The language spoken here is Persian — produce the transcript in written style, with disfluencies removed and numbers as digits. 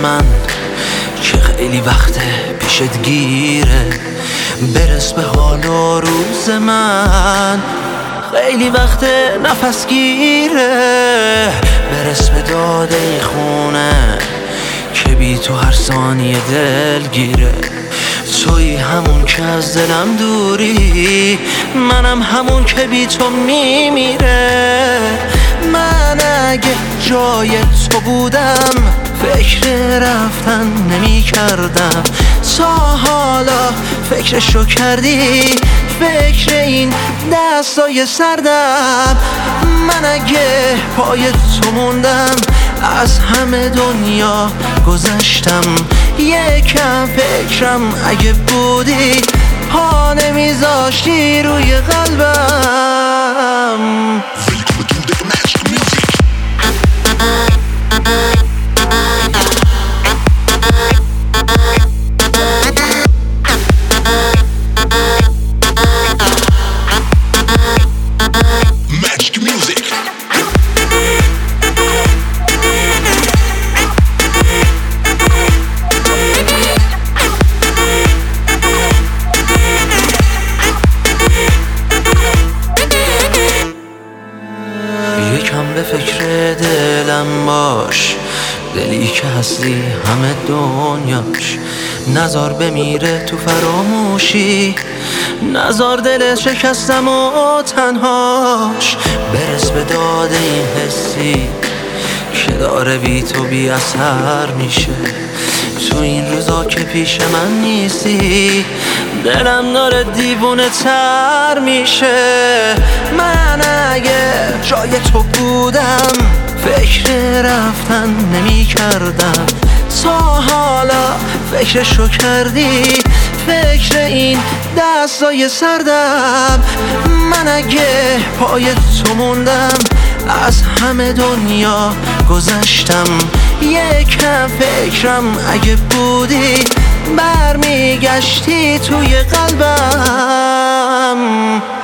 من که خیلی وقته پیشت گیره، برس به حال و روز من. خیلی وقت نفس گیره، برس به داده ای خونه که بی تو هر ثانیه دل گیره. تویی همون که از دلم دوری، منم همون که بی تو میمیره. من اگه جای تو بودم فکر رفتن نمی کردم، تا حالا فکرشو کردی؟ فکر این دستای سردم. من اگه پای تو موندم از همه دنیا گذشتم. یکم فکرم اگه بودی پا نمیذاشتی روی قلبم. یکم به فکر دلم باش، دلی که هستی همه دنیاش. نزار بمیره تو فراموشی، نزار دل شکستم و تنهاش. برس به داده این حسی که داره بی تو بی اثر میشه. تو این روزا که پیش من نیستی دلم داره دیوونه تر میشه. من اگه جای تو بودم فکر رفتن نمی کردم، تا حالا فکرشو کردی؟ فکر این دستای سردم. من اگه پای تو موندم از همه دنیا گذشتم. یکم فکرم اگه بودی برمیگشتی توی قلبم.